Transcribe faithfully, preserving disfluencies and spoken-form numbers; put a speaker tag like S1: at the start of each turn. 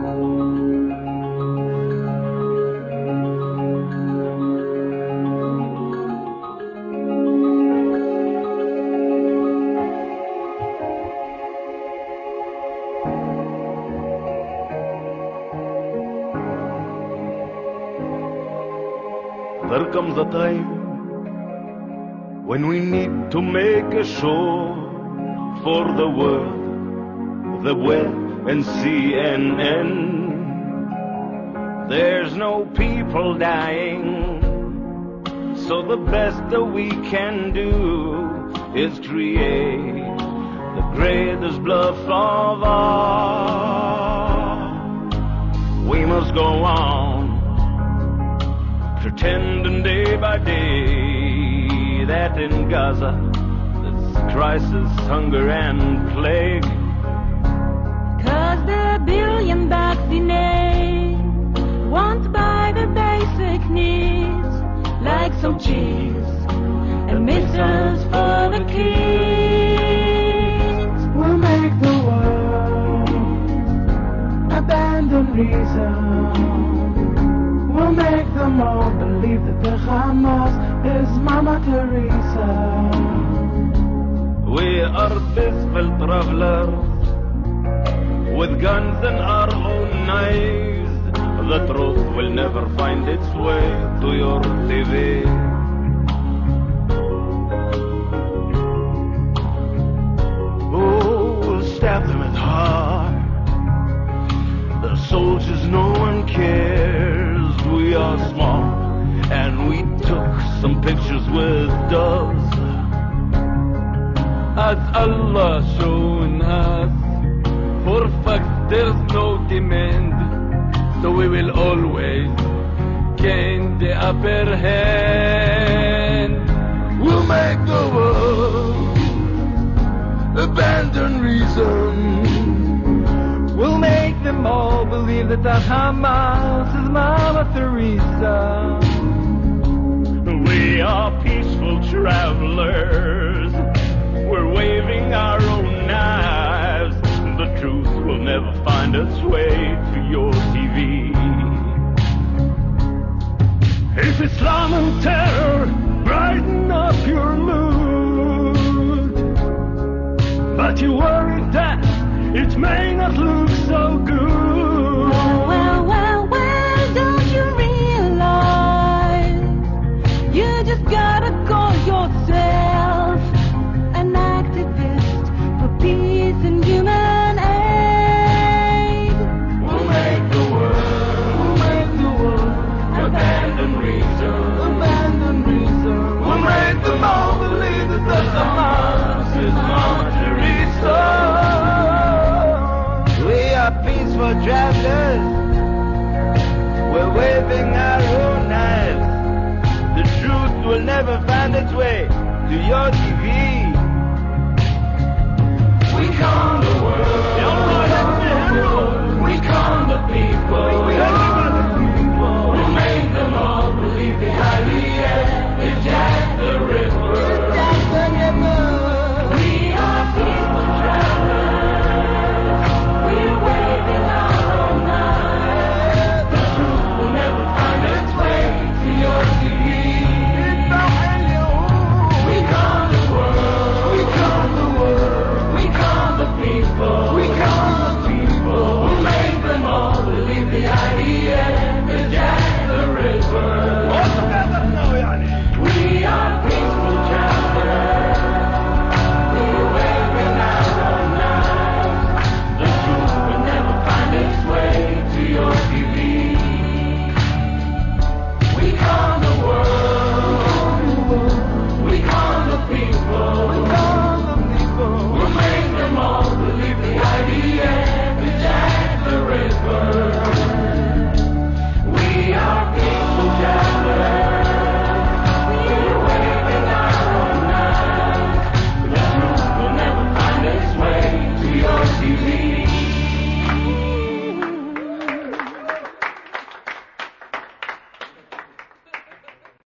S1: There comes a time when we need to make a show for the world, the web and C N N. There's no people dying, so the best that we can do is create the greatest bluff of all. We must go on pretending day by day that in Gaza there's crisis, hunger and plague.
S2: Cause the billion vaccinated won't buy the basic needs, like some cheese and missiles for the kids.
S3: We'll make the world abandon reason. We'll make them all believe that the Hamas is Mama Teresa.
S1: We are peaceful travelers with guns and our own knives. The truth will never find its way to your T V. Oh, we'll stab them at heart. The soldiers, no one cares. We are small and we took some pictures with doves.
S4: As Allah shown us, for facts there's no demand, so we will always gain the upper hand.
S3: We'll make the world abandon reason.
S4: We'll make them all believe that the Hamas is Mama Teresa.
S1: We are peaceful travelers. We're waving our own knives. The truth will never find its way to your T V. If Islam and terror brighten up your mood, but you worry that it may not look so good.
S2: Well, well, well, well, don't you realize you just gotta call yourself an activist for peace and human aid?
S3: We'll make the world, we'll make the world abandon reason, abandon reason. We'll make them all believe that the Hamas is Mama Teresa.
S1: We are peaceful travelers. We're waving our own knives. The truth will never find its way to your T V.